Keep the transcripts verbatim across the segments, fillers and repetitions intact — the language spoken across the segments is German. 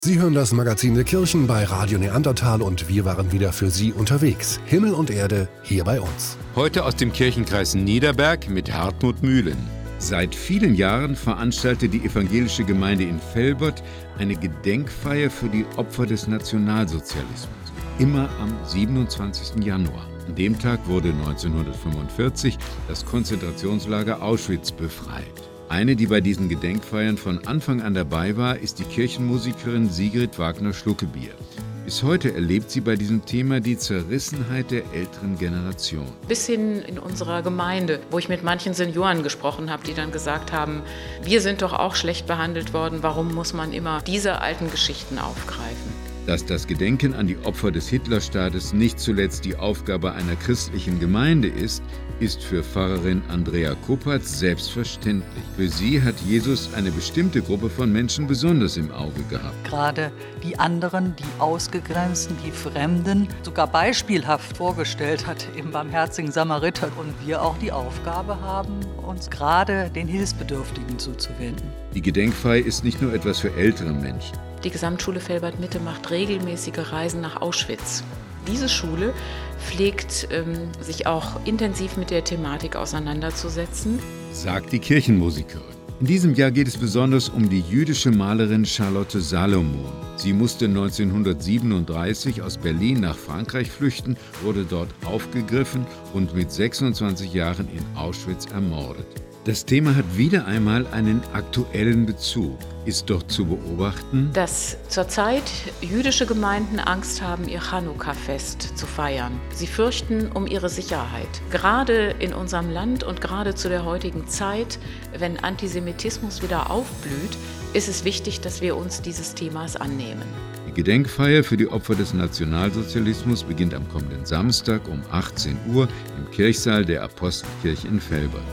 Sie hören das Magazin der Kirchen bei Radio Neandertal und wir waren wieder für Sie unterwegs. Himmel und Erde hier bei uns. Heute aus dem Kirchenkreis Niederberg mit Hartmut Mühlen. Seit vielen Jahren veranstaltet die evangelische Gemeinde in Velbert eine Gedenkfeier für die Opfer des Nationalsozialismus. Immer am siebenundzwanzigsten Januar. An dem Tag wurde neunzehnhundertfünfundvierzig das Konzentrationslager Auschwitz befreit. Eine, die bei diesen Gedenkfeiern von Anfang an dabei war, ist die Kirchenmusikerin Sigrid Wagner-Schluckebier. Bis heute erlebt sie bei diesem Thema die Zerrissenheit der älteren Generation. Bis hin in unserer Gemeinde, wo ich mit manchen Senioren gesprochen habe, die dann gesagt haben, wir sind doch auch schlecht behandelt worden, warum muss man immer diese alten Geschichten aufgreifen? Dass das Gedenken an die Opfer des Hitlerstaates nicht zuletzt die Aufgabe einer christlichen Gemeinde ist, ist für Pfarrerin Andrea Kuppertz selbstverständlich. Für sie hat Jesus eine bestimmte Gruppe von Menschen besonders im Auge gehabt. Gerade die anderen, die Ausgegrenzten, die Fremden, sogar beispielhaft vorgestellt hat im barmherzigen Samariter. Und wir auch die Aufgabe haben, uns gerade den Hilfsbedürftigen zuzuwenden. Die Gedenkfeier ist nicht nur etwas für ältere Menschen. Die Gesamtschule Velbert-Mitte macht regelmäßige Reisen nach Auschwitz. Diese Schule pflegt ähm, sich auch intensiv mit der Thematik auseinanderzusetzen, sagt die Kirchenmusikerin. In diesem Jahr geht es besonders um die jüdische Malerin Charlotte Salomon. Sie musste neunzehnhundertsiebenunddreißig aus Berlin nach Frankreich flüchten, wurde dort aufgegriffen und mit sechsundzwanzig Jahren in Auschwitz ermordet. Das Thema hat wieder einmal einen aktuellen Bezug. Ist doch zu beobachten, dass zurzeit jüdische Gemeinden Angst haben, ihr Chanukka-Fest zu feiern. Sie fürchten um ihre Sicherheit. Gerade in unserem Land und gerade zu der heutigen Zeit, wenn Antisemitismus wieder aufblüht, ist es wichtig, dass wir uns dieses Themas annehmen. Die Gedenkfeier für die Opfer des Nationalsozialismus beginnt am kommenden Samstag um achtzehn Uhr im Kirchsaal der Apostelkirche in Velbert.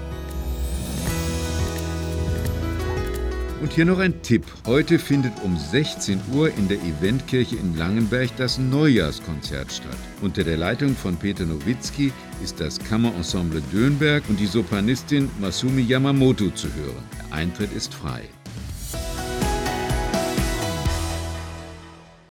Und hier noch ein Tipp. Heute findet um sechzehn Uhr in der Eventkirche in Langenberg das Neujahrskonzert statt. Unter der Leitung von Peter Nowitzki ist das Kammerensemble Dönberg und die Sopranistin Masumi Yamamoto zu hören. Der Eintritt ist frei.